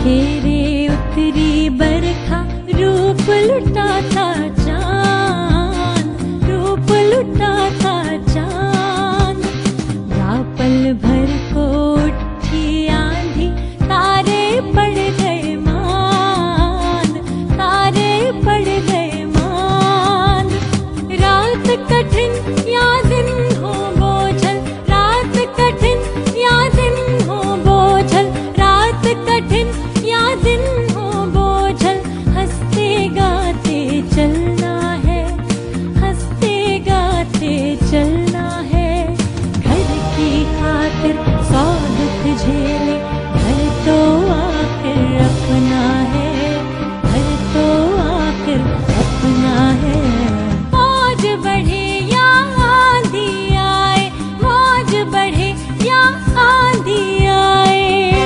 घेरे उतरी बरखा, रूप लुटाता चांद, रूप लुटाता चांद। या पल भर को उठी आंधी, तारे पड़ गए मान, तारे पड़ गए मान। रात कठिन या दिन हो बोझल, रात कठिन या दिन हो बोझल, रात कठिन या दिन हो बोझल। हंसते गाते चलना है, हंसते गाते चलना है। घर की खातिर 100 दुख झेले, घर तो आखिर अपना है, घर तो आखिर अपना है। मौज बढ़े या आंधी आए, मौज बढ़े या आंधी आए।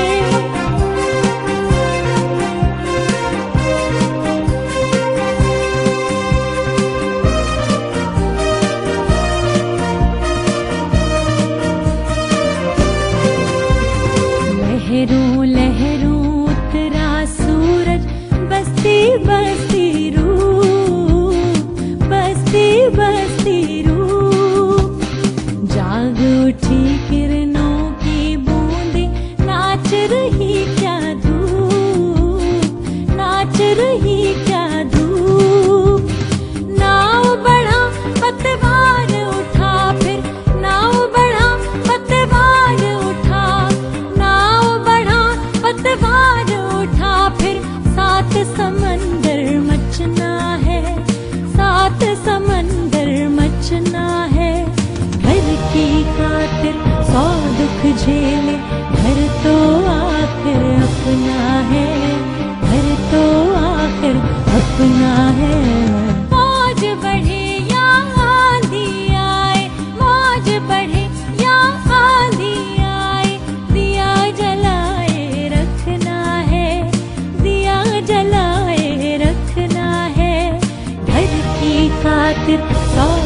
लहरों लहरों उतरा सूरज, बसती बसती रूह, बसती बसती रूह। जाग उठी किरणों की बूंदें, नाच रही क्या धूप, नाच रही क्या धूप। नाव बढ़ा पतवार उठा, फिर नाव बढ़ा पतवार उठा, नाव बढ़ा पतवार उठा। फिर 7 समंदर मचना है, 7 समंदर मचना है। घर की खातिर 100 दुख झेले, घर तो आखिर अपना है, घर तो आखिर अपना है। मौज बढ़े या आंधी आए, मौज बढ़े या आंधी आए। दिया जलाए रखना है, दिया जलाए रखना है। घर की खातिर 100